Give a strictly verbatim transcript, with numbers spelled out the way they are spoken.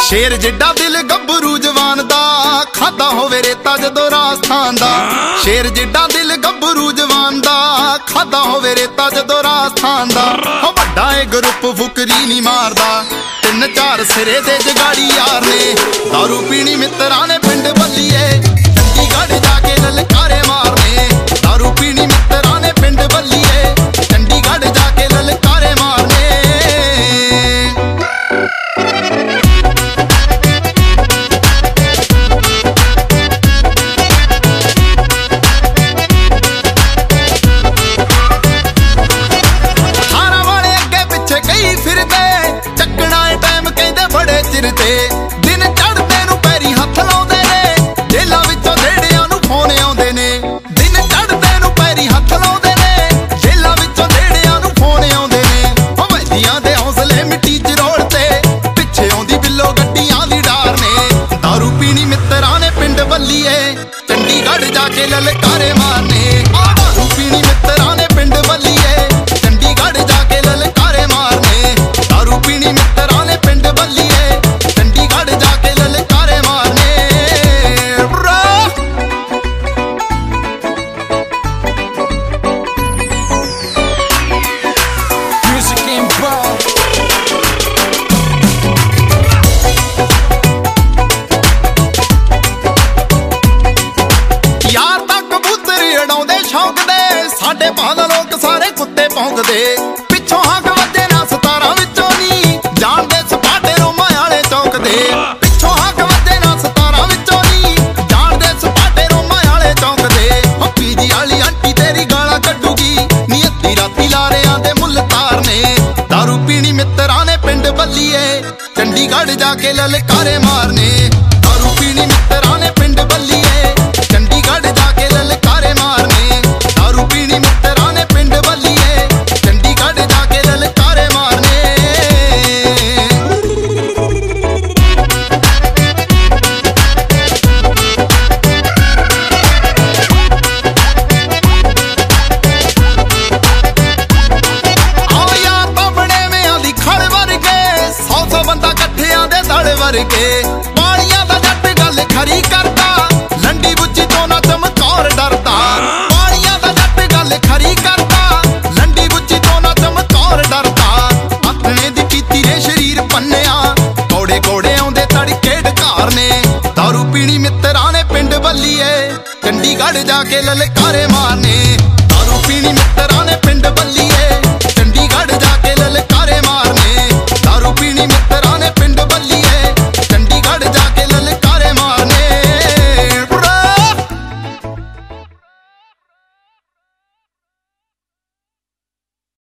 शेर जिड्डा दिल गभरू जवान दा खादा होवे रेता जदों राजस्थान दा। शेर जिड्डा दिल गभरू जवान दा खादा होवे रेता जदों राजस्थान दा। हो वड्डा ए ग्रुप फुकरी नहीं मारदा, तीन चार सिरे दे जगाड़ी यार ने। दारू पीनी मित्रा ने पिंड बल्लीए, चंडीगढ़ जाके ललकारे मारने। दारू पीनी मित्रा ने पिंड बल्लीए, चंडीगढ़ जाके ललकारे मारने। दिन चढ़दे नूं पैरी हथ लाउंदे ने, जेलां विचों ढेड़ियां नूं फोन आउंदे ने। दिन चढ़दे नूं पैरी हथ लाउंदे ने, जेलां विचों ढेड़ियां नूं फोन आउंदे ने। ओ वैदियां दे हौसले मिट्टी च रोड़ते, पिछे आउंदी बिल्लो गड्डियां दी डार ने। दारू पीनी मित्रा ने पिंड बल्लीए, चंडीगढ़ जाके ललकारे मारने। दारू पीनी मित्रा ने पिंड बल्लीए, चंडीगढ़ जाके ललकारे मारने। दारू पीनी मित्रा ने पिंड बल्लीए, जाके ललकारे मारने। यार तां कबूतर उड़ाउंदे शौक दे, साडे भाल लोक सारे कुत्ते भौंकदे। पिछों हक वजे ना सतारा विचों नी, जाणदे सपाटे रोमां वाले चौक दे। पिछों हक वजे ना सतारा विचों नी, जाणदे सपाटे रोमां वाले चौक दे। ओ पीजी वाली आंटी तेरी गालां कड्डूगी, नी अद्धी राती लारियां दे मुੱਲ तारने। दारू पीनी मित्रा ने पिंड बल्लीए, चंडीगढ़ जाके ललकारे मारने। दारू पीनी मित्रा ने पिंड बल्लीए, चंडीगढ़ जाके ललकारे मारने। दारू पीनी मित्रा ने पिंड बल्लीए, चंडीगढ़ जाके ललकारे मारने। वर्गे पालियां दा जट गल खरी करदा, लंडी बुच्ची तो ना चमकौर डरदा। पालियां दा जट गल खरी करदा, लंडी बुच्ची तो ना चमकौर डरदा। अपने दी पीती ने शरीर पन्निया, कौड़े कौड़े आउंदे तड़के ढकारने। दारू पीनी मित्रा ने पिंड बल्लीए, चंडीगढ़ जाके ललकारे मारने। दारू पीनी मित्रा ने पिंड बल्लीए,